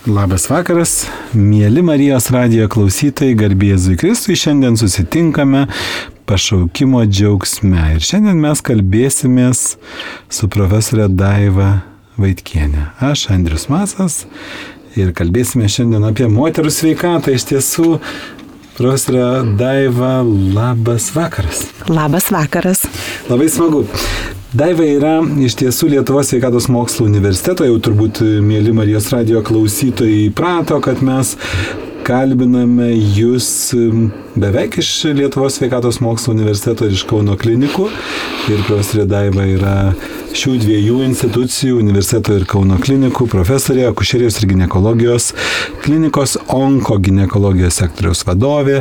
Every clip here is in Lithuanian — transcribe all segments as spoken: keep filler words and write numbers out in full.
Labas vakaras, mieli Marijos radijo klausytojai, garbė Jėzui Kristui, šiandien susitinkame pašaukimo džiaugsme ir šiandien mes kalbėsimės su profesorė Daiva Vaitkienė. Aš Andrius Masas ir kalbėsime šiandien apie moterų sveikatą. Iš tiesų, profesorė Daiva, labas vakaras. Labas vakaras. Labai smagu. Daiva yra iš tiesų Lietuvos sveikatos mokslų universiteto, jau turbūt mieli Marijos radijo klausytojai įprato, kad mes kalbiname jūs beveik iš Lietuvos sveikatos mokslų universiteto ir iš Kauno klinikų. Ir profesorė Daiva yra šių dviejų institucijų, universiteto ir Kauno klinikų profesorė, akušerijos ir ginekologijos klinikos onkoginekologijos sektoriaus vadovė.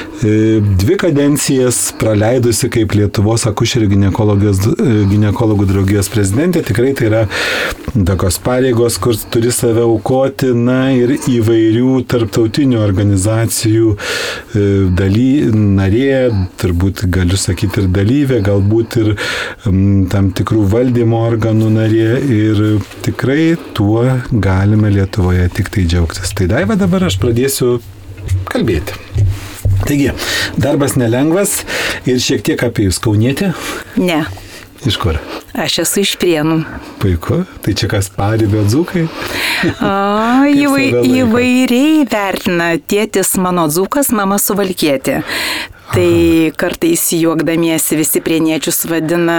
Dvi kadencijas praleidusi kaip Lietuvos akušerių ginekologų draugijos prezidentė. Tikrai tai yra tokios pareigos, kur turi save aukoti, na ir įvairių tarptautinių organizacijų daly, narė, turbūt galiu sakyti ir dalyvė, galbūt ir m, tam tikrų valdymo organų narė ir tikrai tuo galime Lietuvoje tik tai džiaugtis. Tai Daiva, dabar aš pradėsiu kalbėti. Taigi, darbas nelengvas ir šiek tiek apie jūs. Kaunietė? Ne. Iš kur? Aš esu iš Prienų. Puiku. Tai čia kas Paribio dzūkai? O, įvai, įvairiai vertina. Tėtis mano dzūkas, mama Suvalkietė. Tai kartais juokdamiesi visi prieniečius vadina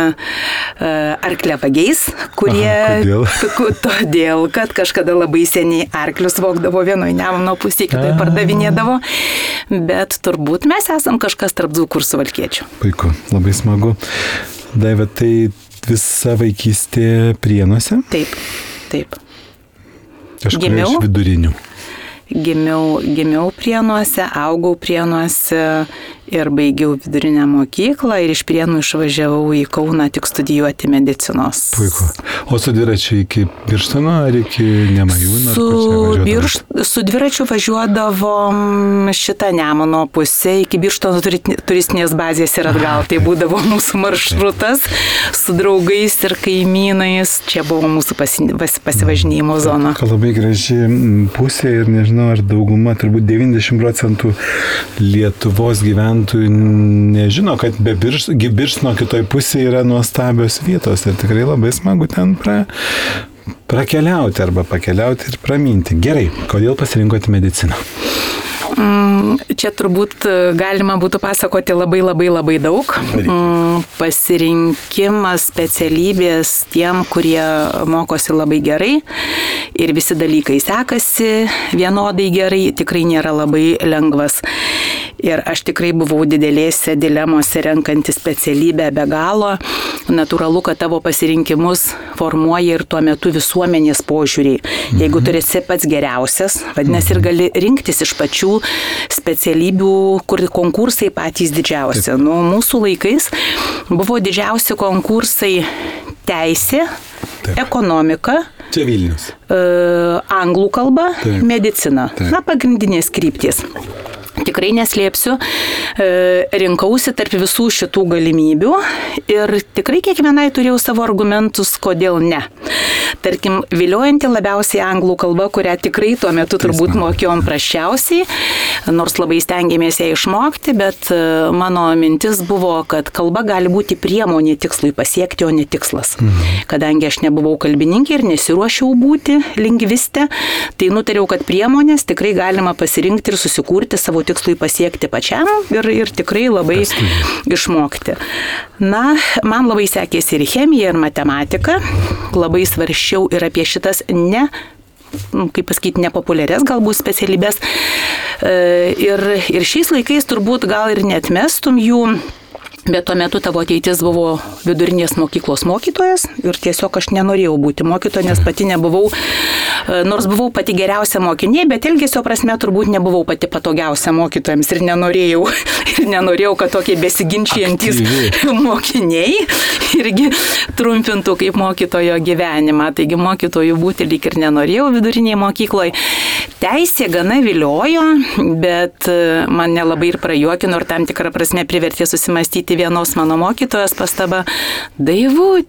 uh, arkliavagiais, kurie... Aha, kodėl? Todėl, kad kažkada labai seniai arklius vogdavo vienoj Nemuno pusėje, kitoje pardavinėdavo. Bet turbūt mes esam kažkas tarp dzūkų ir Suvalkiečių. Puiku, labai smagu. Daiva, tai visa vaikystė Prienuose? Taip, taip. Kažkur iš vidurinių. Gimiau, gimiau Prienuose, augau Prienuose ir baigiau vidurinę mokyklą ir iš Prienų išvažiavau į Kauną tik studijuoti medicinos. Puiku. O su dviračiu iki Birštono ar iki Nemajūno? Su, birš, su dviračiu važiuodavom šitą Nemuno pusę iki Birštono turistinės bazės ir atgal. Tai būdavo mūsų maršrutas su draugais ir kaimynais. Čia buvo mūsų pasi, pasivažinėjimo zona. Labai graži pusė ir nežinau, ar dauguma, turbūt devyniasdešimt procentų Lietuvos gyventojų nežino, kad be Birš, Birštono kitoj pusėje yra nuostabios vietos ir tikrai labai smagu ten pra, prakeliauti arba pakeliauti ir praminti. Gerai, kodėl pasirinkote mediciną? Čia turbūt galima būtų pasakoti labai labai labai daug. Pasirinkimas specialybės tiem, kurie mokosi labai gerai ir visi dalykai sekasi vienodai gerai, tikrai nėra labai lengvas. Ir aš tikrai buvau didelėse dilemose renkantis specialybę be galo. Natūralu, kad tavo pasirinkimus formuoja ir tuo metu visuomenės požiūriai. Jeigu tu esi pats geriausias, vadinasi ir gali rinktis iš pačių specialybių, kur konkursai patys didžiausi. Nu, mūsų laikais buvo didžiausi konkursai teisė, Taip. ekonomika, Čia Vilnius. E, anglų kalba, Taip. medicina. Taip. Na, pagrindinės kryptys. Tikrai neslėpsiu, rinkausi tarp visų šitų galimybių ir tikrai kiekvienai turėjau savo argumentus, kodėl ne. Tarkim, viliojanti labiausiai anglų kalba, kurią tikrai tuo metu turbūt mokėjom prasčiausiai, nors labai stengiamės ją išmokti, bet mano mintis buvo, kad kalba gali būti priemonė tikslui pasiekti, o ne tikslas. Mhm. Kadangi aš nebuvau kalbininkė ir nesiruošiau būti lingvistė, tai nutariau, kad priemonės tikrai galima pasirinkti ir susikurti savo tikslui pasiekti pačiam ir, ir tikrai labai išmokti. Na, man labai sekėsi ir chemija, ir matematika. Labai svarsčiau ir apie šitas ne, kaip pasakyti, nepopuliarias galbūt specialybės. Ir, ir šiais laikais turbūt gal ir neatmestum jų. Bet tuo metu tavo ateitis buvo vidurinės mokyklos mokytojas ir tiesiog aš nenorėjau būti mokytoja, nes pati nebuvau, nors buvau pati geriausia mokinė, bet elgesio prasme turbūt nebuvau pati patogiausia mokytojams ir nenorėjau, ir nenorėjau, kad tokie besiginčiantys mokiniai irgi trumpintų kaip mokytojo gyvenimą. Taigi mokytojų būti lyg ir nenorėjau vidurinėje mokykloje. Teisė gana viliojo, bet man nelabai ir prajuokino ir tam tikrą prasme privertė susimastyti vienos mano mokytojos pastaba: Daivutė,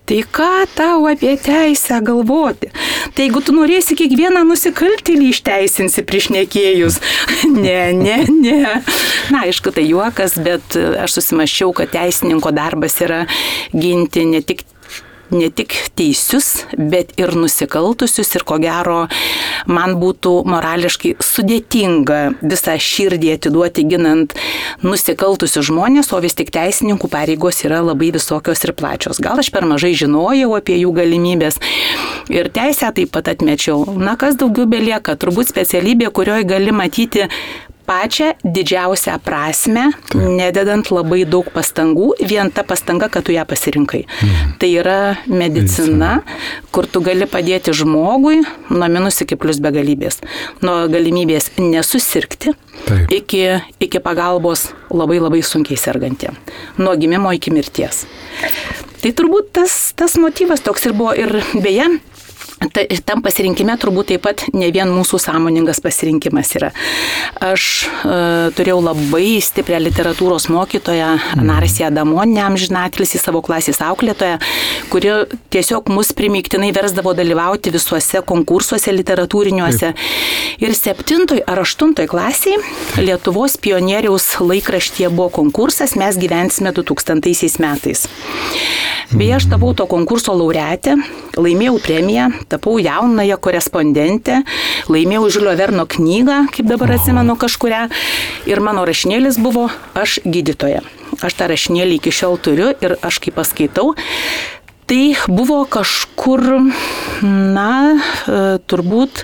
Tai ką tau apie teisę galvoti? Tai jeigu tu norėsi kiekvieną nusikaltėlį išteisinsi priešnekėjus. Ne, ne, ne. Na, aišku, tai juokas, bet aš susimaščiau, kad teisininko darbas yra ginti ne tik ne tik teisius, bet ir nusikaltusius ir ko gero man būtų morališkai sudėtinga visą širdį atiduoti ginant nusikaltusius žmonės, o vis tik teisininkų pareigos yra labai visokios ir plačios. Gal aš per mažai žinojau apie jų galimybės ir teisę taip pat atmečiau. Na, kas daugiau belieka, turbūt specialybė, kurioje gali matyti pačią didžiausią prasme, nededant labai daug pastangų, vien ta pastanga, kad tu ją pasirinkai. Mm. Tai yra medicina, kur tu gali padėti žmogui nuo minus iki plus begalybės. Nuo galimybės nesusirgti iki, iki pagalbos labai labai sunkiai sergantiem. Nuo gimimo iki mirties. Tai turbūt tas, tas motyvas toks ir buvo. Ir beje, tam pasirinkime turbūt taip pat ne vien mūsų sąmoningas pasirinkimas yra. Aš e, turėjau labai stiprią literatūros mokytoją, Anarsiją Damonę, amžinatilsį savo klasės auklėtoją, kuri tiesiog mus primygtinai versdavo dalyvauti visuose konkursuose literatūriniuose. Ir septintoj ar aštuntoj klasiai Lietuvos pionieriaus laikraštyje buvo konkursas Mes gyvensime du tūkstantaisiais metais. Beje, aš tapau to konkurso laureatė, laimėjau premiją, tapau jaunąją korespondentę, laimėjau Žiulio Verno knygą, kaip dabar atsimenu kažkurią, ir mano rašinėlis buvo Aš gydytoja. Aš tą rašinėlį iki šiol turiu ir aš kaip paskaitau, tai buvo kažkur, na, turbūt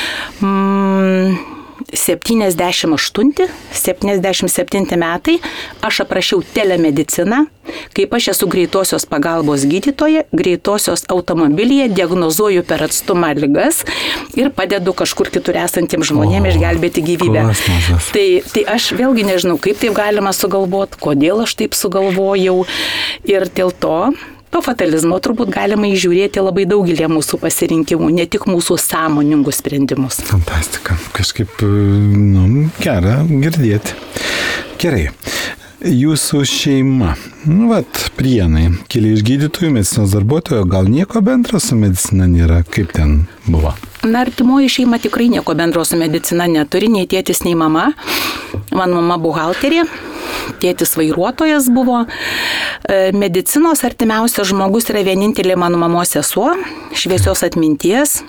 mm, septyniasdešimt aštunti, septyniasdešimt septinti metai, aš aprašiau telemediciną, kaip aš esu greitosios pagalbos gydytoja, greitosios automobilyje diagnozuoju per atstumą ligas ir padedu kažkur kitur esantiems žmonėms išgelbėti gyvybę. Tai, tai aš vėlgi nežinau, kaip taip galima sugalvoti, kodėl aš taip sugalvojau ir dėl to to fatalizmo turbūt galima įžiūrėti labai daugelį mūsų pasirinkimų, ne tik mūsų sąmoningus sprendimus. Fantastika. Kažkaip, nu, gera girdėti. Gerai. Jūsų šeima, nu, vat, Prienai, keli iš gydytojų, medicinos darbuotojų, gal nieko bendro su medicina nėra? Kaip ten buvo? Na, artimoji šeima tikrai nieko bendro su medicina neturi, nei tėtis, nei mama. Mano mama buhalterė, tėtis vairuotojas buvo. Medicinos artimiausias žmogus yra vienintelė mano mamos sesuo, šviesios atminties,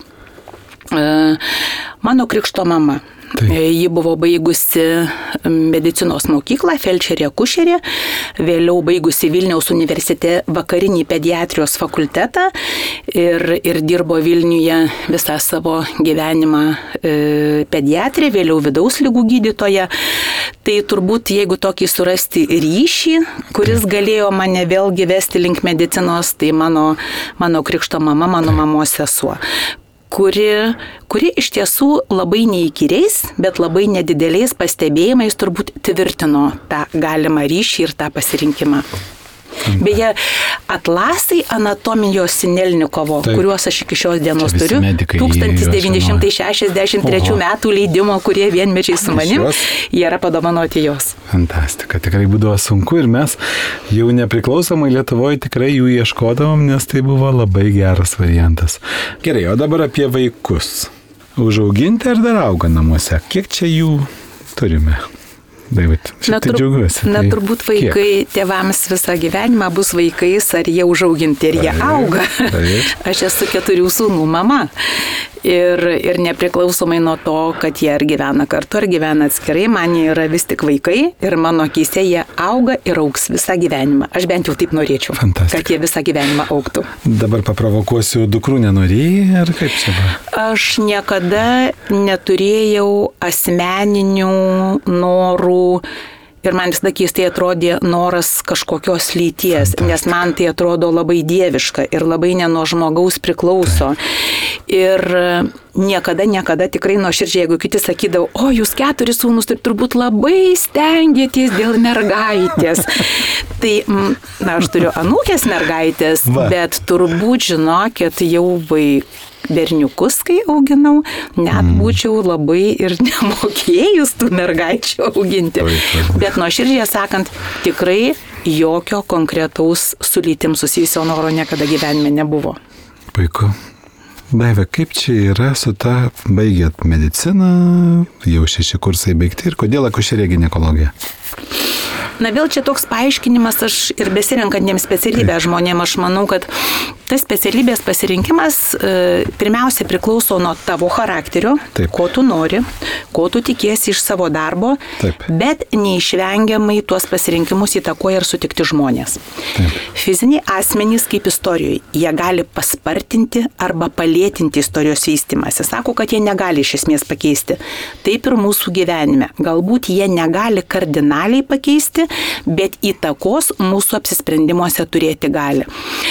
mano krikšto mama. Taip. Ji buvo baigusi medicinos mokyklą, felčerė akušerė, vėliau baigusi Vilniaus universitete vakarinį pediatrijos fakultetą ir, ir dirbo Vilniuje visą savo gyvenimą e, pediatrė, vėliau vidaus ligų gydytoja. Tai turbūt, jeigu tokį surasti ryšį, kuris galėjo mane vėlgi vesti link medicinos, tai mano, mano krikšto mama, mano mamos sesuo. Kuri, kuri iš tiesų labai neįkyriais, bet labai nedideliais pastebėjimais turbūt tvirtino tą galimą ryšį ir tą pasirinkimą. Beje, atlasai anatomijos Sinelnikovo, Taip. Kuriuos aš iki šios dienos turiu, tūkstantis devyni šimtai šešiasdešimt trečių metų leidimo, kurie vienmečiai su manim, jie yra padovanoti jos. Fantastika, tikrai būdavo sunku ir mes jau nepriklausomai Lietuvoje tikrai jų ieškodavom, nes tai buvo labai geras variantas. Gerai, o dabar apie vaikus. Užauginti ar dar auga namuose? Kiek čia jų turime? David, na, tur, džiaugiuosi. Na, tai turbūt vaikai kiek? Tėvams visą gyvenimą bus vaikais, ar jie užauginti, ir jie auga. Taip. Aš esu keturių sūnų mama. Ir, ir nepriklausomai nuo to, kad jie ar gyvena kartu, ar gyvena atskirai, man jie yra vis tik vaikai ir mano akyse jie auga ir augs visą gyvenimą. Aš bent jau taip norėčiau, Fantastika. Kad jie visą gyvenimą augtų. Dabar paprovokuosiu, dukrų nenorėjai, ar kaip čia buvo? Aš niekada neturėjau asmeninių norų. Ir man visada keistai atrodė noras kažkokios lyties, Fantastika. Nes man tai atrodo labai dieviška ir labai ne nuo žmogaus priklauso. Tai. Ir niekada, niekada tikrai nuoširdžiai, jeigu kiti sakydavo, o jūs keturi sūnus, tai turbūt labai stengiatės dėl mergaitės. Tai, na, aš turiu anūkės mergaitės, Va. Bet turbūt žinokit jau vaikai. Berniukus, kai auginau, net mm. būčiau labai ir nemokėjus tų mergaičių auginti. Bet nuoširdžiai sakant, tikrai jokio konkretaus su lytim susijusio noro niekada gyvenime nebuvo. Puiku. Daiva, kaip čia yra su ta, baigėt mediciną, jau šeši kursai baigti ir kodėl akušerija ginekologija? Na vėl čia toks paaiškinimas, aš ir besirenkantiems specialybę žmonėms, aš manau, kad tas specialybės pasirinkimas e, pirmiausia priklauso nuo tavo charakterio, Taip. Ko tu nori, ko tu tikiesi iš savo darbo, Taip. Bet neišvengiamai tuos pasirinkimus įtakoja ir sutikti žmonės. Taip. Fiziniai asmenys kaip istorijoje, jie gali paspartinti arba palėtinti istorijos vystymąsi. Sako, kad jie negali iš esmės pakeisti. Taip ir mūsų gyvenime. Galbūt jie negali kardinaliai pakeisti, bet įtakos mūsų apsisprendimuose turėti gali.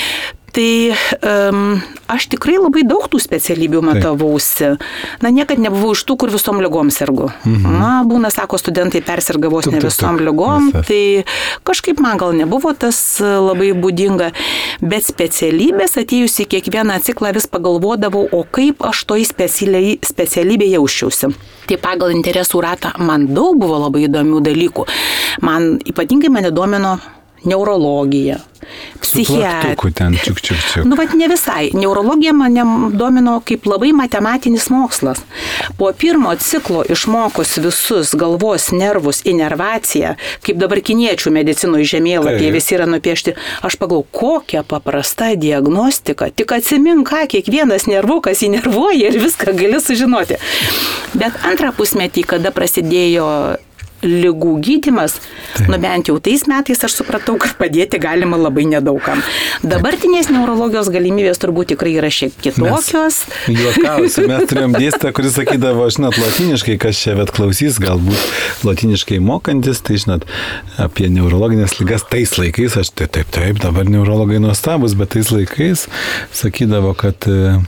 Tai um, aš tikrai labai daug tų specialybių matavausi. Na, niekad nebuvau iš tų, kur visom ligom sergu. Mhm. Na, būna, sako, studentai persirga vos ne visom ligom, tai kažkaip man gal nebuvo tas labai būdinga. Bet specialybės atėjus į kiekvieną ciklą vis pagalvodavau, o kaip aš toj specialybėje jausčiausi. Tai pagal interesų ratą man daug buvo labai įdomių dalykų. Man ypatingai mane domino neurologija, psichiatrija. Ten, čiuk, čiuk, čiuk. Nu, vat ne visai. Neurologija mane domino kaip labai matematinis mokslas. Po pirmo ciklo išmokus visus galvos nervus, inervaciją, kaip dabar kiniečių medicinoje žemėlapyje visi yra nupiešti, aš pagalvojau, kokia paprasta diagnostika. Tik atsimink, ką kiekvienas nervukas įnervuoja ir viską gali sužinoti. Bet antrą pusmetį, kada prasidėjo ligų gydymas, Taip. Nu bent jau tais metais aš supratau, kad padėti galima labai nedaugam. Dabartinės neurologijos galimybės turbūt tikrai yra šiek kitokios. Mes juokausiu, mes turėjom dėstytoją, kuris sakydavo, žinot, latiniškai, kas čia vet klausys, galbūt latiniškai mokantis, tai žinot, apie neurologinės ligas tais laikais, aš tai taip, taip, dabar neurologai nuostabus, bet tais laikais sakydavo, kad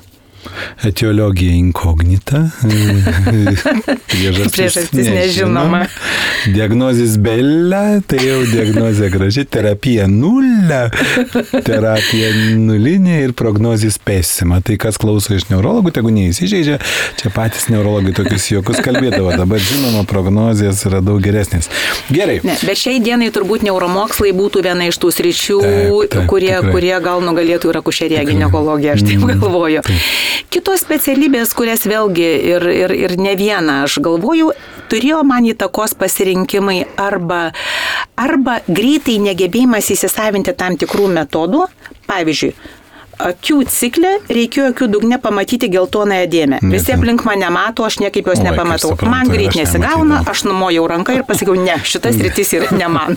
etiologija inkognita, priežastis, priežastis nežinoma, diagnozis bella, tai jau diagnozė graži, terapija nulia, terapija nulinė ir prognozis pėsima. Tai kas klauso iš neurologų, tegu neįsižeidžia, čia patys neurologai tokius juokus kalbėdavo, dabar žinoma, prognozijas yra daug geresnės. Gerai. Ne, bet šiai dienai turbūt neuromokslai būtų viena iš tų sričių, taip, taip, kurie, kurie gal nugalėtų ir akušeriją ginekologiją, aš taip galvoju. Taip. Kitos specialybės, kurias vėlgi ir, ir, ir ne vieną aš galvoju, turėjo man įtakos pasirinkimai arba, arba greitai negebėjimas įsisavinti tam tikrų metodų. Pavyzdžiui, akių cikle reikėjo akių dugne pamatyti geltonąją dėmę. Visi aplink mane mato, aš niekaip jos nepamatau. Man greit nesigauna, aš numojau ranką ir pasakiau, ne, šitas rytis yra ne man.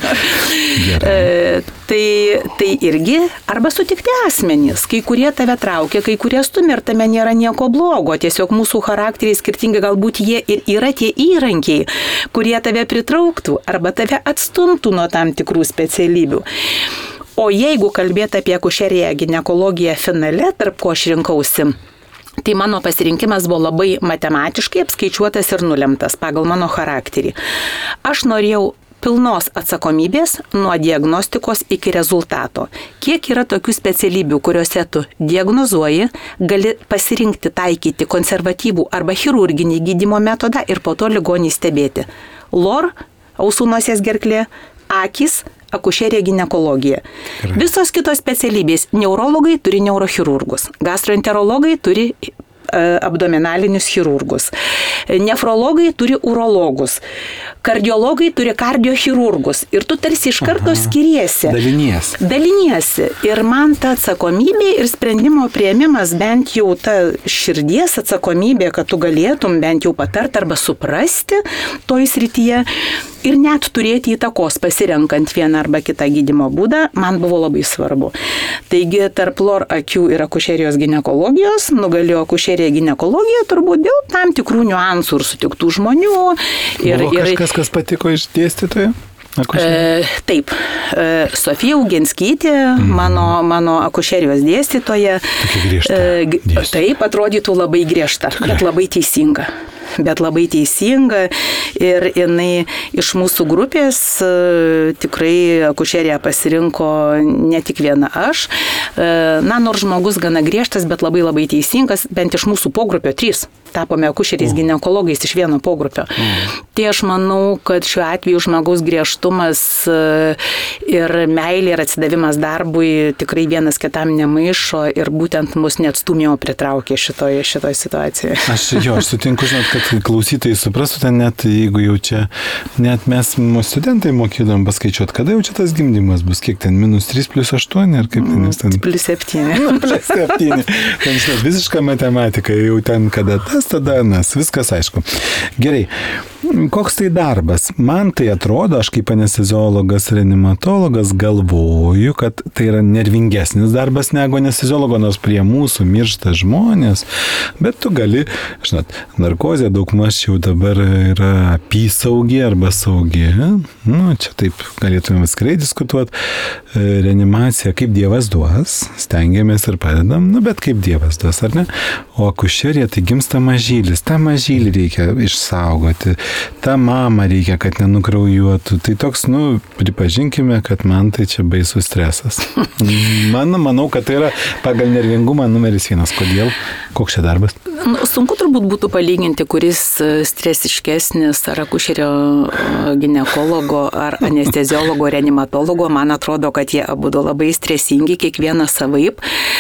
e, tai, tai irgi, arba sutikti asmenys, kai kurie tave traukia, kai kurie stumia ir tame nėra nieko blogo. Tiesiog mūsų charakteriai skirtingi, galbūt jie ir yra tie įrankiai, kurie tave pritrauktų arba tave atstumtų nuo tam tikrų specialybių. O jeigu kalbėti apie akušeriją ginekologiją finale, tarp ko aš rinkausi, tai mano pasirinkimas buvo labai matematiškai apskaičiuotas ir nulemtas pagal mano charakterį. Aš norėjau pilnos atsakomybės nuo diagnostikos iki rezultato. Kiek yra tokių specialybių, kuriuose tu diagnozuoji, gali pasirinkti taikyti konservatyvų arba chirurginį gydymo metodą ir po to ligonį stebėti. Lor, ausų nosies gerklė, akys, akušerija ginekologija. Gerai. Visos kitos specialybės, neurologai turi neurochirurgus, gastroenterologai turi e, abdominalinius chirurgus, nefrologai turi urologus, kardiologai turi kardiochirurgus ir tu tarsi iš karto skiriesi. Daliniesi. Daliniesi. Ir man ta atsakomybė ir sprendimo priėmimas, bent jau ta širdies atsakomybė, kad tu galėtum bent jau patart arba suprasti toj srityje, ir net turėti įtakos pasirenkant vieną arba kitą gydymo būdą, man buvo labai svarbu. Taigi tarp lor akių ir akušerijos ginekologijos nugalėjo akušerija ginekologija turbūt dėl tam tikrų niuansų ir sutiktų žmonių. Ir, buvo kažkas, kas patiko iš dėstytojų? E, taip, e, Sofija Ugenskytė, mm. mano, mano akušerijos dėstytoja. Griežta, e, taip, atrodytų labai griežta, Tikrai. bet labai teisinga. bet labai teisinga ir jinai iš mūsų grupės tikrai akušeriją pasirinko ne tik viena aš. Na, nors žmogus gana griežtas, bet labai labai teisingas, bent iš mūsų pogrupio trys. tapome akušeriais ginekologais iš vieno pogrupio. Mm. Tai aš manau, kad šiuo atveju žmogaus griežtumas ir meilė ir atsidavimas darbui tikrai vienas kitam nemaišo ir būtent mus net stumėjo pritraukė šitoje šitoj situacijoje. Aš jo, aš sutinku, žinot, kad klausytojai suprastų, ten net jeigu jau čia, net mes mūsų studentai mokydom paskaičiuoti, kada jau čia tas gimdymas bus, kiek ten, minus trys plus aštuoni, ar kaip ten? ten... Plus septyni. Plus septyni. Ten, žinot, visiška matematika, jau ten kada tas, tada nas, viskas aišku. Gerai. Koks tai darbas? Man tai atrodo, aš kaip anesteziologas, reanimatologas galvoju, kad tai yra nervingesnis darbas negu anesteziologo, nors prie mūsų miršta žmonės, bet tu gali, žinot, narkozė daugmaž jau dabar yra apysaugi arba saugi, nu, čia taip galėtume atskirai diskutuoti, reanimacija kaip Dievas duos, stengiamės ir padedam, nu, bet kaip Dievas duos, ar ne? O akušerija tai gimsta mažylis, tą mažylį reikia išsaugoti, tą mamą reikia, kad nenukraujuotų. Tai toks, nu, pripažinkime, kad man tai čia baisus stresas. Man, manau, kad tai yra pagal nervingumą numeris vienas. Kodėl? Koks čia darbas? Nu, sunku turbūt būtų palyginti, kuris stresiškesnis, ar akušerio ginekologo, ar anesteziologo, reanimatologo. Man atrodo, kad jie abudu labai stresingi, kiekvienas savaip.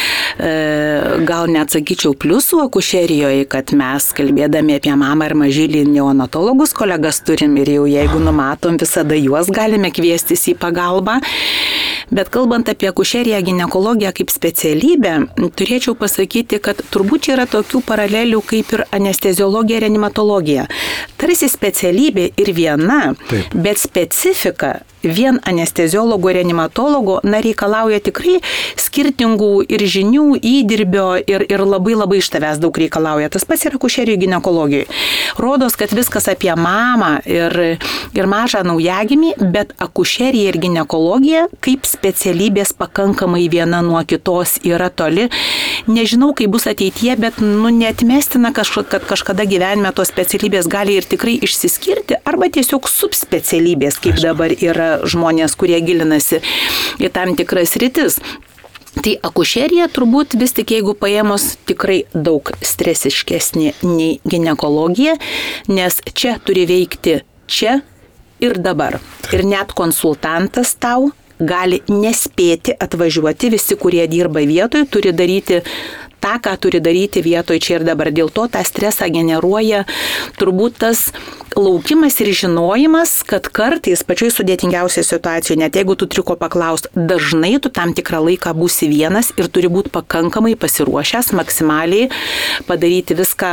Gal net sakyčiau pliusų akušerijoje, kad mes kalbėdami apie mamą ir mažylį neonatologus kolegas turim ir jau jeigu numatom, visada juos galime kviestis į pagalbą. Bet kalbant apie akušeriją ginekologiją kaip specialybę, turėčiau pasakyti, kad turbūt čia yra tokių paralelių kaip ir anesteziologija, reanimatologija. Tarsi specialybė ir viena, Taip. Bet specifika vien anesteziologo ir reanimatologo na, reikalauja tikrai skirtingų ir žinių, įdirbio ir, ir labai labai iš tavęs daug reikalauja. Tas pats yra akušerijų ginekologijoje. Rodos, kad viskas apie mamą ir, ir mažą naujagimį, bet akušerija ir ginekologija kaip specialybės pakankamai viena nuo kitos yra toli. Nežinau, kaip bus ateityje, bet nu, neatmestina, kad kažkada gyvenime tos specialybės gali ir tikrai išsiskirti, arba tiesiog subspecialybės, kaip Aišku. Dabar yra žmonės, kurie gilinasi į tam tikras rytis. Tai akušerija turbūt vis tik, jeigu paėmus, tikrai daug stresiškesnė nei ginekologija, nes čia turi veikti čia ir dabar. Ir net konsultantas tau gali nespėti atvažiuoti, visi, kurie dirba vietoj, turi daryti tą, ką turi daryti vietoj čia ir dabar. Dėl to tą stresą generuoja turbūt tas laukimas ir žinojimas, kad kartais pačioj sudėtingiausiai situacijoje, net jeigu tu turi ko paklausti, dažnai tu tam tikrą laiką būsi vienas ir turi būti pakankamai pasiruošęs, maksimaliai padaryti viską,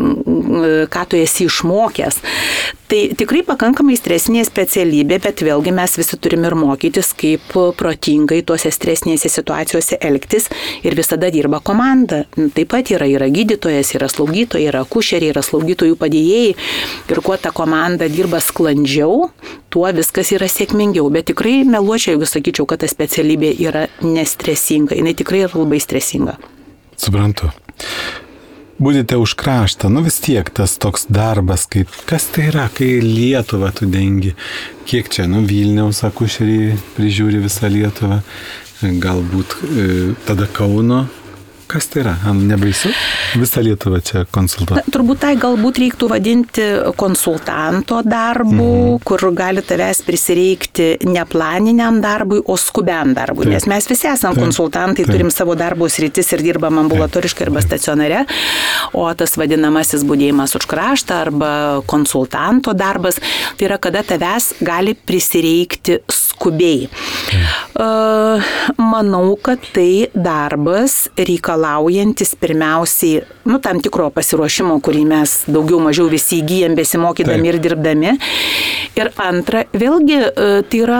ką tu esi išmokęs. Tai tikrai pakankamai stresinė specialybė, bet vėlgi mes visi turime ir mokytis, kaip protingai tuose stresinėse situacijose elgtis ir visada dirba komanda. Taip pat yra, yra gydytojas, yra slaugytojai, yra akušeriai, yra slaugytojų padėjėjai ir kuo ta komanda dirba sklandžiau, tuo viskas yra sėkmingiau. Bet tikrai meluočiau, jeigu sakyčiau, kad ta specialybė yra nestresinga. Jinai tikrai yra labai stresinga. Suprantu. Būdite už kraštą, nu vis tiek tas toks darbas, kaip, kas tai yra, kai Lietuvą tu dengi, kiek čia, nu Vilniaus akušeriai prižiūri visą Lietuvą, galbūt e, tada Kauno. Kas tai yra? Nebaisu? Visą Lietuvą čia konsultuoti? Na, turbūt tai galbūt reiktų vadinti konsultanto darbu, mm. kur gali tavęs prisireikti ne planiniam darbui, o skubiam darbui. Taip. Nes mes visi esam Taip. Konsultantai, Taip. Turim savo darbo sritis ir dirbam ambulatoriškai arba stacionare, o tas vadinamasis budėjimas už kraštą arba konsultanto darbas, tai yra kada tavęs gali prisireikti skubiai. Uh, manau, kad tai darbas reikalaujantis pirmiausiai, nu, tam tikro pasiruošimo, kurį mes daugiau mažiau visi įgyjam besimokydami Taip. Ir dirbdami. Ir antra, vėlgi, tai yra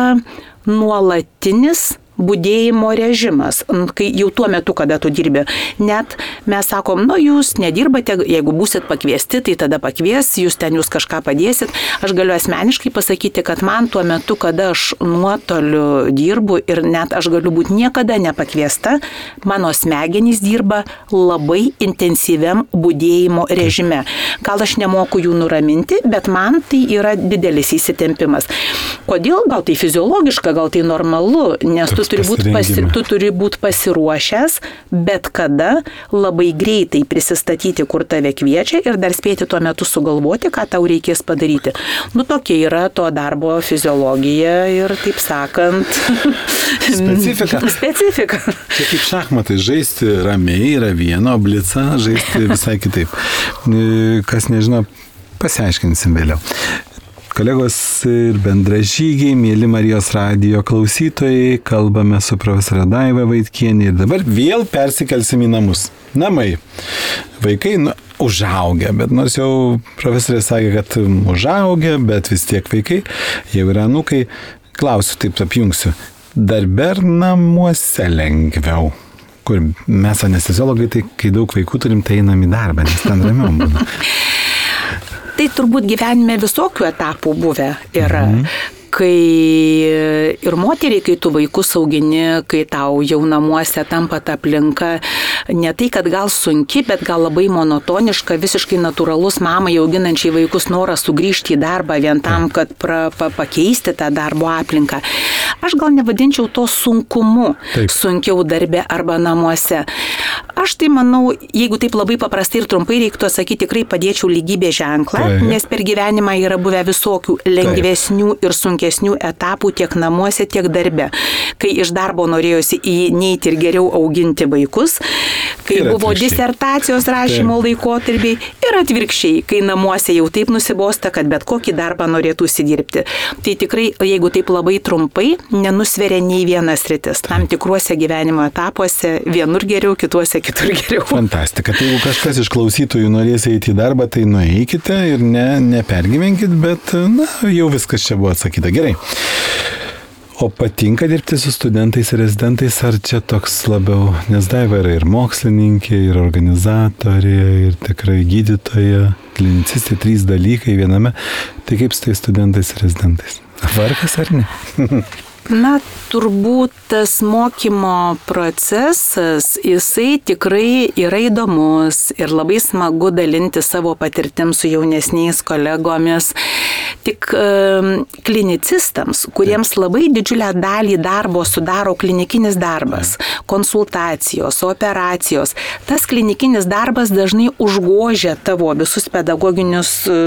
nuolatinis budėjimo režimas, kai jau tuo metu, kada tu dirbi. Net mes sakom, nu jūs nedirbate, jeigu būsit pakviesti, tai tada pakvies, jūs ten jūs kažką padėsit. Aš galiu asmeniškai pasakyti, kad man tuo metu, kada aš nuotoliu dirbu ir net aš galiu būti niekada nepakviesta, mano smegenys dirba labai intensyviam budėjimo režime. Gal aš nemoku jų nuraminti, bet man tai yra didelis įsitempimas. Kodėl? Gal tai fiziologiška, gal tai normalu, nes tu turi būti pasi, tu turi būt pasiruošęs, bet kada labai greitai prisistatyti, kur tave kviečia ir dar spėti tuo metu sugalvoti, ką tau reikės padaryti. Nu, tokia yra to darbo fiziologija ir, taip sakant, specifika. specifika. Čia kaip šachmatai, žaisti ramiai yra vieno, blicą žaisti visai kitaip. Kas nežino, pasiaiškinsim vėliau. Kolegos ir bendražygiai, mėly Marijos radijo klausytojai, kalbame su profesorė Daiva Vaitkienė ir dabar vėl persikelsim į namus. Namai. Vaikai nu, užaugę, bet nors jau profesorė sakė, kad užaugę, bet vis tiek vaikai, jau yra anūkai. Klausiu, taip apjungsiu. Darbe ar namuose lengviau? Kur mes anesteziologai, tai kai daug vaikų turim, tai einam į darbą, nes ten ramiau būna. Tai turbūt gyvenime visokių etapų buvę yra. Mhm. Kai ir moteriai, kai tu vaikus augini, kai tau jau namuose tampa ta aplinka, ne tai, kad gal sunki, bet gal labai monotoniška, visiškai natūralus mamai auginančiai vaikus noras sugrįžti į darbą vien tam, kad pra, pa, pakeisti tą darbo aplinką. Aš gal nevadinčiau to sunkumu, taip. Sunkiau darbe arba namuose. Aš tai manau, jeigu taip labai paprastai ir trumpai reiktų atsakyti, tikrai padėčiau lygybės ženklą, taip. Nes per gyvenimą yra buvę visokių lengvesnių taip. Ir sunkesnių etapų tiek namuose, tiek darbe. Kai iš darbo norėjosi įneiti ir geriau auginti vaikus, kai ir buvo disertacijos rašymo taip. Laikotarpiai ir atvirkščiai, kai namuose jau taip nusibosta, kad bet kokį darbą norėtų įsidirbti. Tai tikrai, jeigu taip labai trumpai, nenusveria nei vienas sritis. Tam tikruose gyvenimo etapuose vienur geriau, kituose kitur geriau. Fantastika. Tai jeigu kažkas iš klausytojų norės eiti į darbą, tai nueikite ir ne, nepergyvenkit, bet na, jau viskas čia buvo atsakyta. Gerai. O patinka dirbti su studentais ir rezidentais, ar čia toks labiau, nes Daiva yra ir mokslininkė, ir organizatorė, ir tikrai gydytoja, klinicistė, trys dalykai viename. Tai kaip su tai studentais ir rezidentais? Vargas ar ne? Na, turbūt tas mokymo procesas, jisai tikrai yra įdomus ir labai smagu dalinti savo patirtim su jaunesniais kolegomis. Tik e, klinicistams, kuriems labai didžiulę dalį darbo sudaro klinikinis darbas, konsultacijos, operacijos, tas klinikinis darbas dažnai užgožia tavo visus pedagoginius e,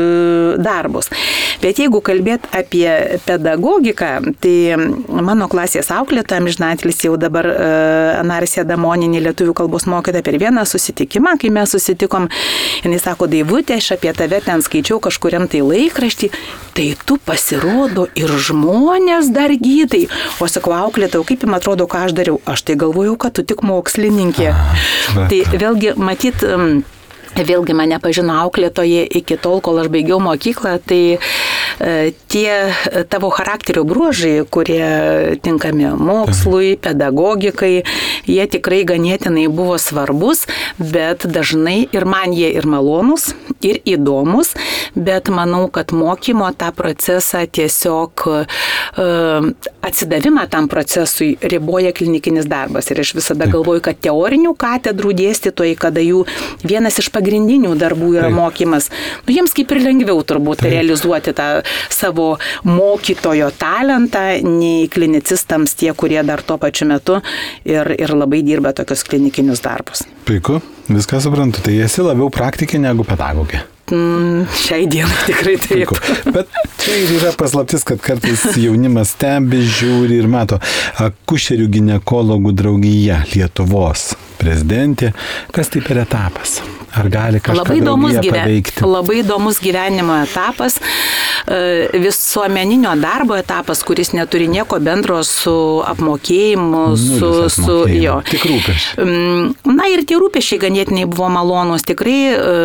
darbus. Bet jeigu kalbėt apie pedagogiką, tai mano klasės auklėtoja, amžinatilis jau dabar uh, Anarsija Damoninė, lietuvių kalbos mokytoja, per vieną susitikimą, kai mes susitikom, jinai sako, Daivutė, aš apie tave ten skaičiau kažkuriam tai laikraštį, tai tu pasirodo ir žmonės dar gydai. O sakau, auklėtau, kaip jums atrodo, ką aš dariau? Aš tai galvojau, kad tu tik mokslininkė. Ah, tai vėlgi, matyt, um, Vėlgi mane pažino auklėtoje iki tol, kol aš baigiau mokyklą, tai e, tie tavo charakterio bruožai, kurie tinkami mokslui, pedagogikai, jie tikrai ganėtinai buvo svarbus, bet dažnai ir man jie ir malonus, ir įdomus, bet manau, kad mokymo tą procesą tiesiog e, atsidavimą tam procesui riboja klinikinis darbas. Ir aš visada galvoju, kad teorinių katedrų dėstytojai, kada jų vienas iš pagrindinių darbų yra Taip. Mokymas, nu, jiems kaip ir lengviau turbūt Taip. Realizuoti tą savo mokytojo talentą, nei klinicistams tie, kurie dar tuo pačiu metu ir, ir labai dirba tokius klinikinius darbus. Puiku, viską suprantu. Tai esi labiau praktikė negu pedagogė. Mm, šiai dienai tikrai taip. Puiku. Bet čia ir yra paslaptis, kad kartais jaunimas stebi, žiūri ir mato. Akušerių ginekologų draugija Lietuvos prezidentė. Kas tai per etapas? Ar gali kažką labai įdomus, gyven... paveikti? Labai įdomus gyvenimo etapas, visuomeninio darbo etapas, kuris neturi nieko bendro su apmokėjimu, su, su jo. Tik rūpesčiai. Na ir tie rūpesčiai ganėtinai buvo malonus. Tikrai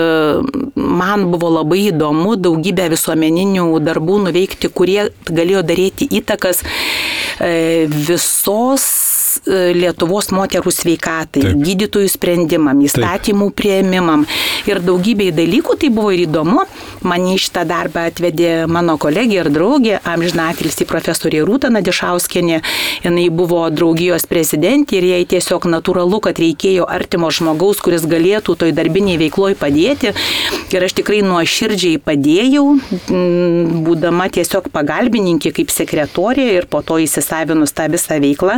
man buvo labai įdomu daugybę visuomeninių darbų nuveikti, kurie galėjo daryti įtakas visos Lietuvos moterų sveikatai, Taip. gydytojų sprendimam, įstatymų Taip. prieimimam ir daugybei dalykų. Tai buvo ir įdomu. Mane į šitą darbą atvedė mano kolegė ir draugė, amžinatilsį profesorė Rūta Nadišauskienė. Jinai buvo draugijos prezidentė ir jai tiesiog natūralu, kad reikėjo artimo žmogaus, kuris galėtų toj darbiniai veikloj padėti. Ir aš tikrai nuoširdžiai padėjau, būdama tiesiog pagalbininkė kaip sekretorė ir po to įsisavinus tą visą veiklą.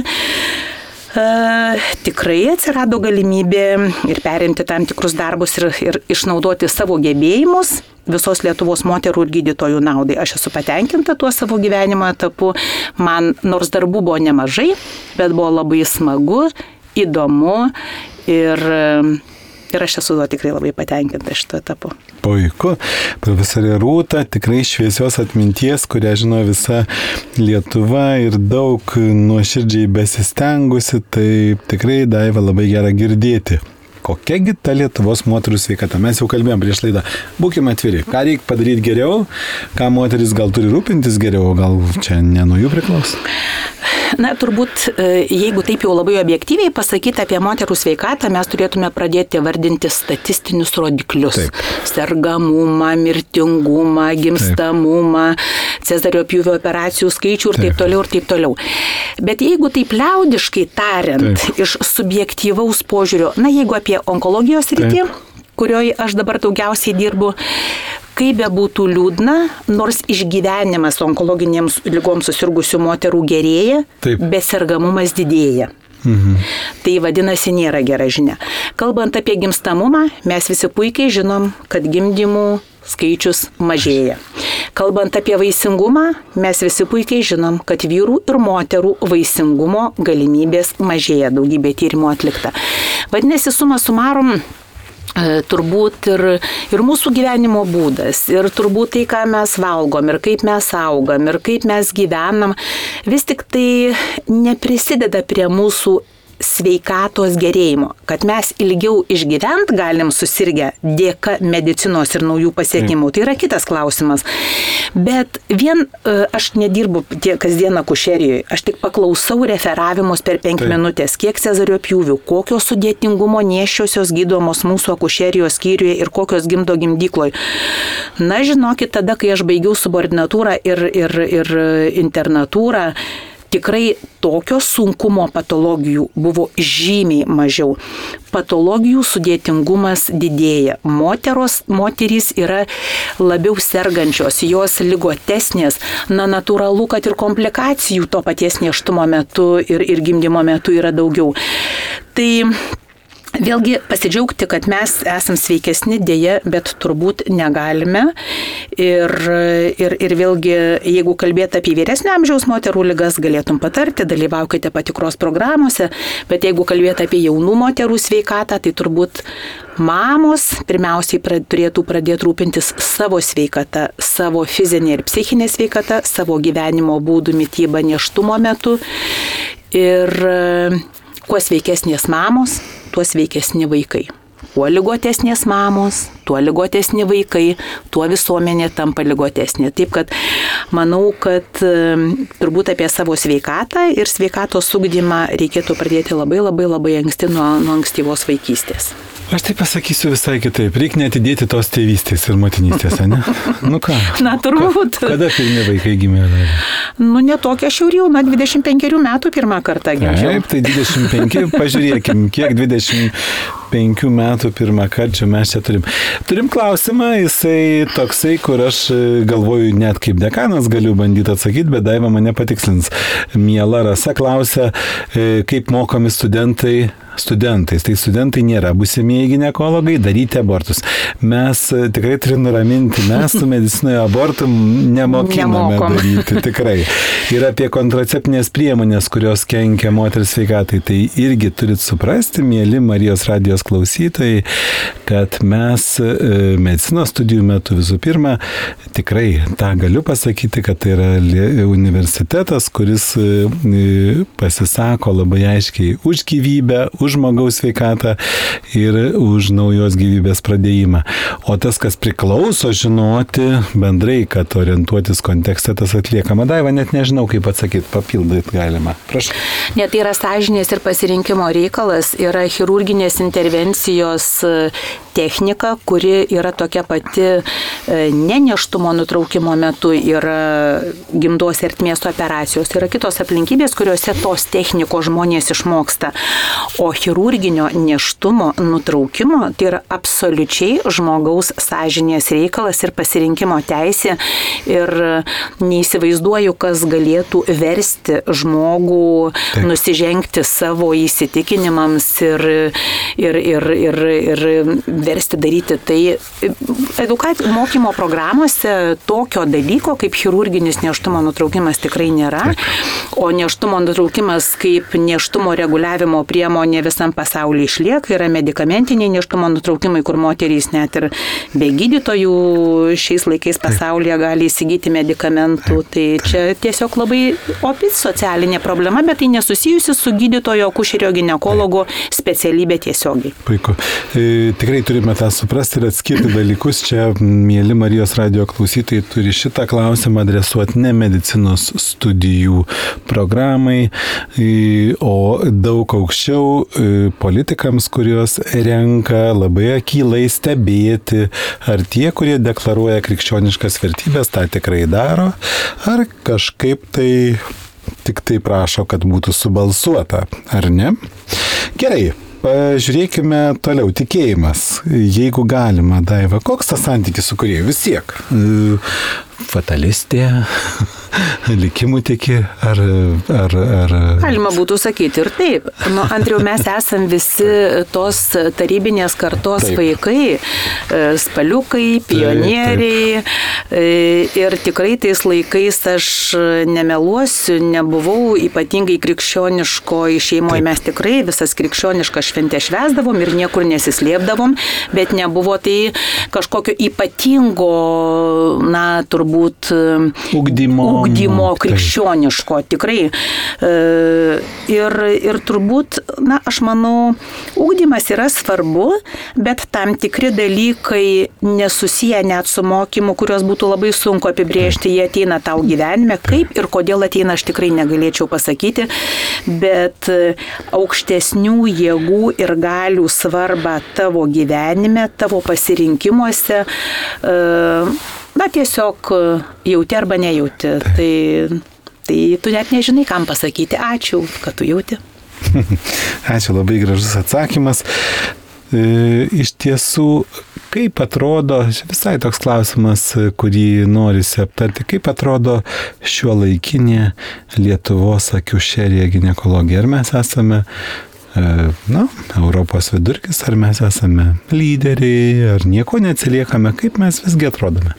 Uh, tikrai atsirado galimybė ir perimti tam tikrus darbus ir, ir išnaudoti savo gebėjimus visos Lietuvos moterų ir gydytojų naudai. Aš esu patenkinta tuo savo gyvenimo etapu. Man nors darbų buvo nemažai, bet buvo labai smagu, įdomu ir, ir aš esu tuo tikrai labai patenkinta šito etapu. Puiku. Profesorė Rūta, tikrai šviesios atminties, kurią žino visa Lietuva ir daug nuoširdžiai besistengusi, tai tikrai Daiva labai gera girdėti. Kokiagi ta Lietuvos moterų sveikata? Mes jau kalbėjom prieš laidą. Būkime atviri. Ką reikia padaryti geriau? Ką moteris gal turi rūpintis geriau? Gal čia ne nuo jų priklauso? Na, turbūt, jeigu taip jau labai objektyviai pasakyti apie moterų sveikatą, mes turėtume pradėti vardinti statistinius rodiklius. Taip. Sergamumą, mirtingumą, gimstamumą, Cezario pjūvio operacijų skaičių ir taip, taip toliau ir taip toliau. Bet jeigu taip liaudiškai tariant, taip. Iš subjektyvaus požiūrio, na, jeigu apie onkologijos rytį, kurioje aš dabar daugiausiai dirbu, kaip be būtų liūdna, nors išgyvenimas onkologinėms lygoms susirgusių moterų gerėja, Taip. bet sergamumas didėja. Mhm. Tai vadinasi nėra gera žinia. Kalbant apie gimstamumą, mes visi puikiai žinom, kad gimdymų skaičius mažėja. Kalbant apie vaisingumą, mes visi puikiai žinom, kad vyrų ir moterų vaisingumo galimybės mažėja, daugybė tyrimų atlikta. Vadinasi, suma sumarum, turbūt ir, ir mūsų gyvenimo būdas, ir turbūt tai, ką mes valgom, ir kaip mes augam, ir kaip mes gyvenam, vis tik tai neprisideda prie mūsų sveikatos gerėjimo, kad mes ilgiau išgyvent galim susirgę dėka medicinos ir naujų pasiekimų. Tai yra kitas klausimas. Bet vien aš nedirbu kasdieną akušerijoje, aš tik paklausau referavimus per penkias minutės, kiek Cezario pjūvių, kokio sudėtingumo nėščiosios gydomos mūsų akušerijos skyriuje ir kokios gimdo gimdykloj. Na, žinokit, tada, kai aš baigiau subordinatūrą ir, ir, ir internatūrą, tikrai tokio sunkumo patologijų buvo žymiai mažiau. Patologijų sudėtingumas didėja. Moteros, moterys yra labiau sergančios, jos ligotesnės. Na, natūralu, kad ir komplikacijų to paties nėštumo metu ir, ir gimdymo metu yra daugiau. Tai vėlgi pasidžiaugti, kad mes esam sveikesni dėja, bet turbūt negalime. Ir, ir, ir vėlgi, jeigu kalbėti apie vyresnio amžiaus moterų ligas, galėtum patarti, dalyvaukite patikros programuose, bet jeigu kalbėti apie jaunų moterų sveikatą, tai turbūt mamos pirmiausiai pra, turėtų pradėti rūpintis savo sveikata, savo fizinė ir psichinė sveikata, savo gyvenimo būdų, mitybą nėštumo metu. Ir kuo sveikesnės mamos, tuo sveikesni vaikai. Kuo ligotesnės mamos, tuo ligotesni vaikai, tuo visuomenė tampa ligotesnė. Taip kad manau, kad turbūt apie savo sveikatą ir sveikatos ugdymą reikėtų pradėti labai labai labai anksti nuo, nuo ankstyvos vaikystės. Aš tai pasakysiu visai kitaip. Reikia netidėti tos tėvystės ir motinystės, ne? Nu ką? Na, turbūt. Kada pirmi vaikai gimė? Nu, netokia aš jau jauna, dvidešimt penkerių metų pirmą kartą gimdžiau. Taip, tai dvidešimt penki, pažiūrėkim, kiek dvidešimt penkių metų pirmą kartą mes čia turim. Turim klausimą, jisai toksai, kur aš galvoju, net kaip dekanas galiu bandyti atsakyti, bet Daiva mane patikslins. Miela Rasa klausia, kaip mokomi studentai studentais. Tai studentai nėra būsimieji ginekologai, daryti abortus. Mes tikrai turim nuraminti, mes su medicinoje abortų nemokiname Nemokom. daryti, tikrai. Ir apie kontraceptinės priemonės, kurios kenkia moters sveikatai, tai irgi turit suprasti, mėly Marijos radijos klausytojai, kad mes medicinos studijų metu visų pirma, tikrai tą galiu pasakyti, kad tai yra universitetas, kuris pasisako labai aiškiai už gyvybę, už žmogaus sveikatą ir už naujos gyvybės pradėjimą. O tas, kas priklauso žinoti bendrai, kad orientuotis kontekste tas atliekama. Daiva, net nežinau, kaip atsakyti, papildyti galima. Prašau. Ne, tai yra sąžinės ir pasirinkimo reikalas, yra chirurginės intervencijos technika, kuri yra tokia pati ne nėštumo nutraukimo metu, yra gimdos ertmės operacijos, yra kitos aplinkybės, kuriuose tos technikos žmonės išmoksta. O chirurginio nėštumo nutraukimo tai yra absoliučiai žmogaus sąžinės reikalas ir pasirinkimo teisė. Ir neįsivaizduoju, kas galėtų versti žmogų Taip. nusižengti savo įsitikinimams ir, ir, ir, ir, ir versti daryti tai. Edukacijos mokymo programuose tokio dalyko kaip chirurginis nėštumo nutraukimas tikrai nėra, o nėštumo nutraukimas kaip nėštumo reguliavimo priemonė visam pasaulyje išlieka, yra medikamentiniai nėštumo nutraukimai, kur moterys net ir be gydytojų šiais laikais pasaulyje gali įsigyti medikamentų. Tai čia tiesiog labai opi socialinė problema, bet tai nesusijusi su gydytojo, akušerio, ginekologo specialybė tiesiogiai. Puiku. E, tikrai turime tą suprasti ir atskirti dalykus. Čia, mėly Marijos radijo klausytojai, turi šitą klausimą adresuoti ne medicinos studijų programai, o daug aukščiau politikams, kurios renka, labai akylai stebėti, ar tie, kurie deklaruoja krikščioniškas vertybės, tą tikrai daro, ar kažkaip tai tik tai prašo, kad būtų subalsuota, ar ne? Gerai. Pažiūrėkime toliau, tikėjimas, jeigu galima, Daiva, koks tas santykis su kūrėju? Vis tiek, fatalistė, likimų tiki, ar, ar, ar... Galima būtų sakyti ir taip. Nu, Andriau, mes esam visi tos tarybinės kartos taip. Vaikai, spaliukai, pionieriai, taip, taip. Ir tikrai tais laikais aš nemeluosiu, nebuvau ypatingai krikščioniškoje šeimoje, mes tikrai visas krikščioniškas šventę švęsdavom ir niekur nesislėpdavom, bet nebuvo tai kažkokio ypatingo, na, turbūt ugdymo, ugdymo krikščioniško, tikrai. Ir, ir turbūt, na, aš manau, ugdymas yra svarbu, bet tam tikri dalykai nesusiję net su mokymu, kuriuos būtų labai sunku apibrėžti, jie ateina tau gyvenime, kaip ir kodėl ateina, aš tikrai negalėčiau pasakyti, bet aukštesnių jėgų ir galių svarbą tavo gyvenime, tavo pasirinkimuose, na, tiesiog jauti arba nejauti. Tai, tai tu net nežinai, kam pasakyti. Ačiū, kad tu jauti. Ačiū, labai gražus atsakymas. E, iš tiesų, kaip atrodo, visai toks klausimas, kurį norisi aptarti, kaip atrodo šiuolaikinė Lietuvos akušerija ginekologija? Ar mes esame na, Europos vidurkis, ar mes esame lyderiai, ar nieko neatsiliekame, kaip mes visgi atrodome?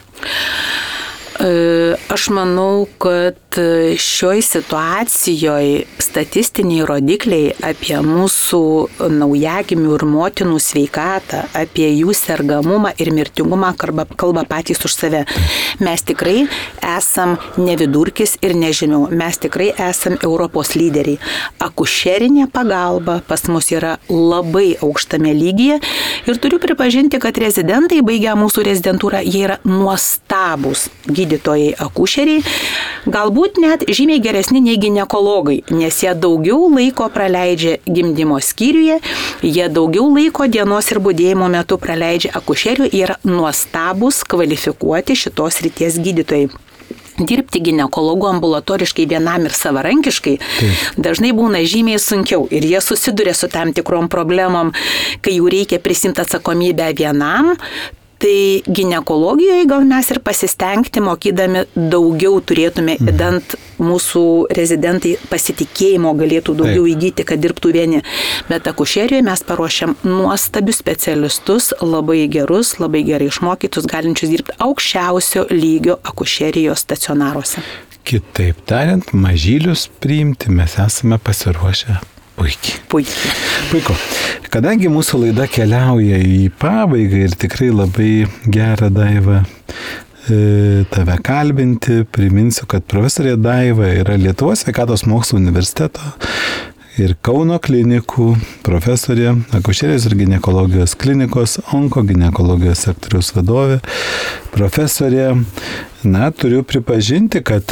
Aš manau, kad šioj situacijoje statistiniai rodikliai apie mūsų naujagimių ir motinų sveikatą, apie jų sergamumą ir mirtingumą kalba, kalba patys už save. Mes tikrai esam ne vidurkis ir nežemiau. Mes tikrai esam Europos lyderiai. Akušerinė pagalba pas mus yra labai aukštame lygyje ir turiu pripažinti, kad rezidentai baigę mūsų rezidentūrą, jie yra nuostabūs gydytojai akušeriai, galbūt net žymiai geresni nei ginekologai, nes jie daugiau laiko praleidžia gimdymo skyriuje, jie daugiau laiko dienos ir budėjimo metu praleidžia akušerių, jie yra nuostabūs, kvalifikuoti šitos srities gydytojai. Dirbti ginekologu ambulatoriškai vienam ir savarankiškai Taip. dažnai būna žymiai sunkiau ir jie susiduria su tam tikrom problemom, kai jų reikia prisimti atsakomybę vienam. Tai ginekologijoje gal mes ir pasistengti, mokydami daugiau turėtume, idant mūsų rezidentai pasitikėjimo galėtų daugiau Taip. įgyti, kad dirbtų vieni. Bet akušerijoje mes paruošiam nuostabius specialistus, labai gerus, labai gerai išmokytus, galinčius dirbti aukščiausio lygio akušerijos stacionaruose. Kitaip tariant, mažylius priimti mes esame pasiruošę Puikiai. Puikiai. Puiku. Kadangi mūsų laida keliauja į pabaigą ir tikrai labai gera, Daiva, tave kalbinti, priminsiu, kad profesorė Daiva yra Lietuvos sveikatos mokslų universiteto ir Kauno klinikų profesorė, akušerijos ir ginekologijos klinikos, onkoginekologijos sektoriaus vadovė, profesorė. Na, turiu pripažinti, kad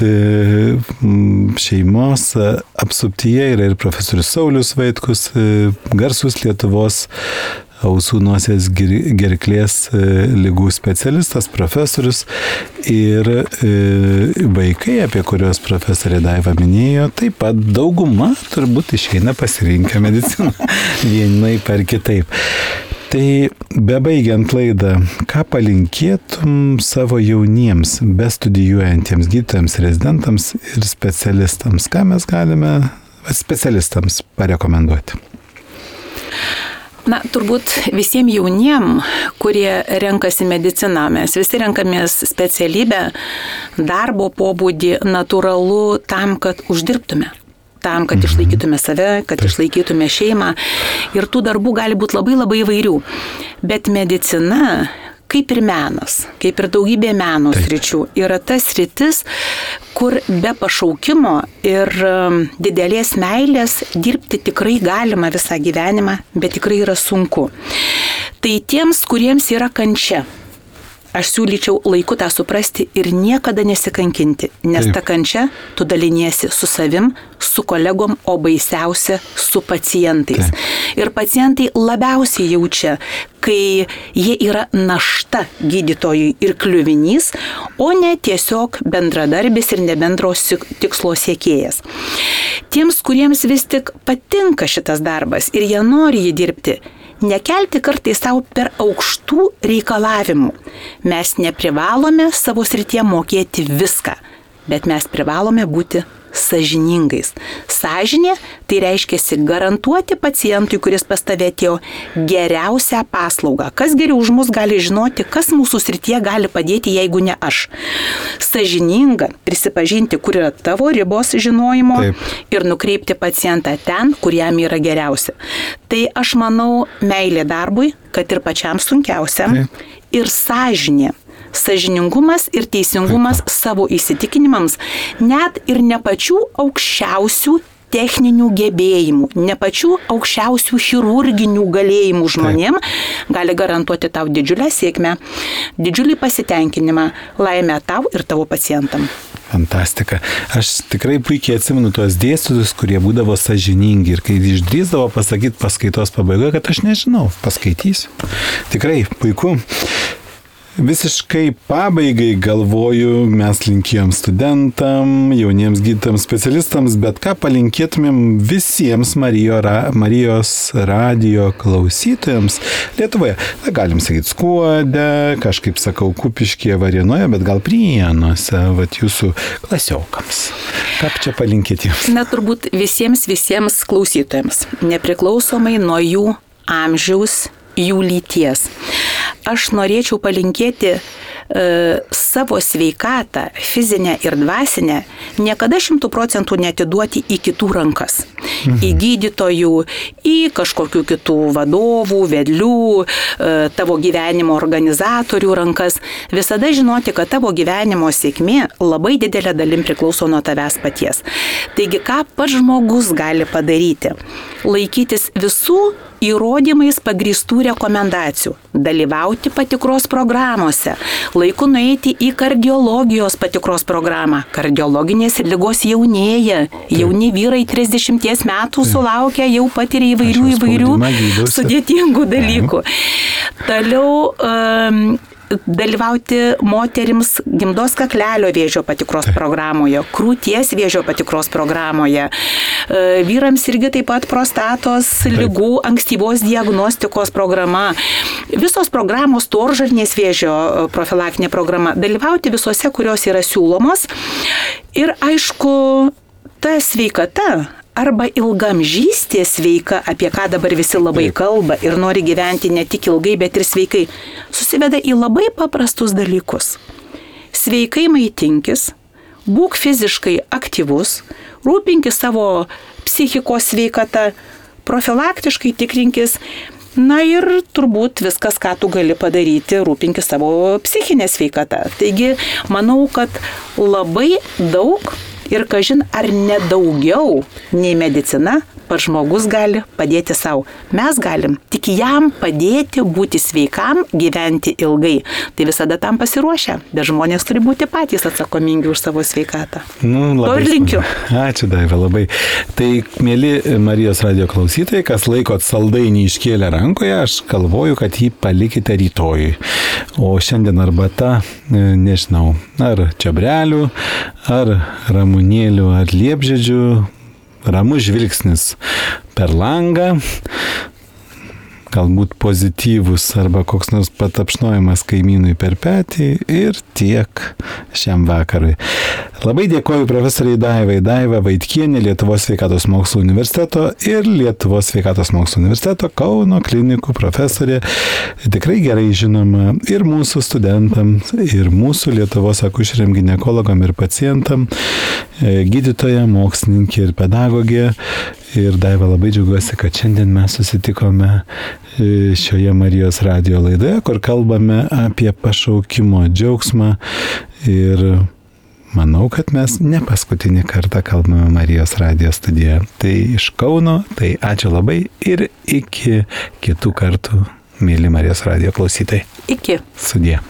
šeimos apsuptyje yra ir profesorius Saulius Vaitkus, garsus Lietuvos ausų nosies gerklės ligų specialistas, profesorius, ir vaikai, apie kuriuos profesorė Daiva minėjo, taip pat dauguma turbūt išeina pasirinkę mediciną vienai per kitaip. Tai bebaigiant laidą, ką palinkėtum savo jauniems, bestudijuojantiems gydytojams, rezidentams ir specialistams? Ką mes galime specialistams parekomenduoti? Na, turbūt visiems jauniem, kurie renkasi mediciną, mes visi renkamės specialybę, darbo pobūdį, natūralu tam, kad uždirbtume. Tam, kad išlaikytume save, kad išlaikytume šeimą. Ir tų darbų gali būti labai labai įvairių. Bet medicina, kaip ir menas, kaip ir daugybė meno sričių, yra tas sritis, kur be pašaukimo ir didelės meilės dirbti tikrai galima visą gyvenimą, bet tikrai yra sunku. Tai tiems, kuriems yra kančia, aš siūlyčiau laiku tą suprasti ir niekada nesikankinti, nes ta kančia tu daliniesi su savim, su kolegom, o baisiausia su pacientais. Taip. Ir pacientai labiausiai jaučia, kai jie yra našta gydytojui ir kliuvinys, o ne tiesiog bendradarbis ir nebendros tikslo siekėjas. Tiems, kuriems vis tik patinka šitas darbas ir jie nori jį dirbti, nekelti kartais savo per aukštų reikalavimų. Mes neprivalome savo srityje mokėti viską, bet mes privalome būti sąžiningais. Sąžinė tai reiškia garantuoti pacientui, kuris pas tave atėjo, geriausią paslaugą. Kas geriau už mus gali žinoti, kas mūsų srityje gali padėti, jeigu ne aš. Sąžininga prisipažinti, kur yra tavo ribos žinojimo. Taip. Ir nukreipti pacientą ten, kur jam yra geriausia. Tai aš manau, meilė darbui, kad ir pačiam sunkiausiam, Taip. Ir sąžinė. Sąžiningumas ir teisingumas savo įsitikinimams, net ir ne pačių aukščiausių techninių gebėjimų, ne pačių aukščiausių chirurginių galėjimų žmonėm gali garantuoti tau didžiulę sėkmę, didžiulį pasitenkinimą, laimę tau ir tavo pacientam. Fantastika. Aš tikrai puikiai atsimenu tuos dėstytojus, kurie būdavo sąžiningi ir kai išdrįsdavo pasakyti paskaitos pabaigoje, kad aš nežinau, paskaitysiu. Tikrai puiku. Visiškai pabaigai galvoju, mes linkėjom studentam, jauniems gydytojams, specialistams, bet ką palinkėtumėm visiems Marijo, ra, Marijos radijo klausytojams Lietuvoje. Na, galim sakyti Skuode, kažkaip sakau Kupiškyje, Varėnoje, bet gal Prienuose, vat jūsų klasiokams. Ką čia palinkėti jums? Na, turbūt visiems, visiems klausytojams, nepriklausomai nuo jų amžiaus, jų lyties. Aš norėčiau palinkėti e, savo sveikatą, fizinę ir dvasinę, niekada šimtų procentų neatiduoti į kitų rankas. Mhm. Į gydytojų, į kažkokių kitų vadovų, vedlių, e, tavo gyvenimo organizatorių rankas. Visada žinoti, kad tavo gyvenimo sėkmė labai didelė dalim priklauso nuo tavęs paties. Taigi, ką pats žmogus gali padaryti? Laikytis visų įrodymais pagrįstų rekomendacijų, dalyvauti patikros programuose, laiku nueiti į kardiologijos patikros programą. Kardiologinės ligos jaunėja, jauni vyrai trisdešimties metų sulaukia, jau patiria įvairių įvairių sudėtingų dalykų. Toliau um, dalyvauti moterims gimdos kaklelio vėžio patikros programoje, krūties vėžio patikros programoje, vyrams irgi taip pat prostatos ligų ankstyvos diagnostikos programa, visos programos storžarnės vėžio profilaktinė programa, dalyvauti visose, kurios yra siūlomos. Ir aišku, ta sveikata arba ilgamžystė sveika, apie ką dabar visi labai kalba ir nori gyventi ne tik ilgai, bet ir sveikai, susiveda į labai paprastus dalykus. Sveikai maitinkis, būk fiziškai aktyvus, rūpinkis savo psichikos sveikata, profilaktiškai tikrinkis. Na ir turbūt viskas, ką tu gali padaryti, rūpinkis savo psichinę sveikatą. Taigi, manau, kad labai daug ir kažin ar nedaugiau nei medicina pats žmogus gali padėti savo. Mes galim tik jam padėti būti sveikam, gyventi ilgai. Tai visada tam pasiruošę, bet žmonės turi būti patys atsakomingi už savo sveikatą. Nu, to ir linkiu. Ačiū, Daiva, labai. Tai, mėly Marijos radijo klausytojai, kas laikot saldainį iškėlę rankoje, aš galvoju, kad jį palikite rytojui. O šiandien arbata, nežinau, ar čiobrelių, ar ramunėlių, ar liepžiedžių, ramus žvilgsnis per langą, galbūt pozityvus arba koks nors patapšnojimas kaimynui per petį ir tiek šiam vakarui. Labai dėkoju profesoriai Daivai. Daiva Vaitkienė, Lietuvos sveikatos mokslų universiteto ir Lietuvos sveikatos mokslų universiteto Kauno klinikų profesorė. Tikrai gerai žinoma ir mūsų studentam, ir mūsų Lietuvos akušeriam, ginekologam ir pacientam, gydytoja, mokslininkė ir pedagogė. Ir Daiva, labai džiaugiuosi, kad šiandien mes susitikome šioje Marijos radijo laidoje, kur kalbame apie pašaukimo džiaugsmą ir manau, kad mes ne paskutinį kartą kalbame Marijos radijo studijoje. Tai iš Kauno, tai ačiū labai ir iki kitų kartų, mėly Marijos radijo klausytojai. Iki. Sudie.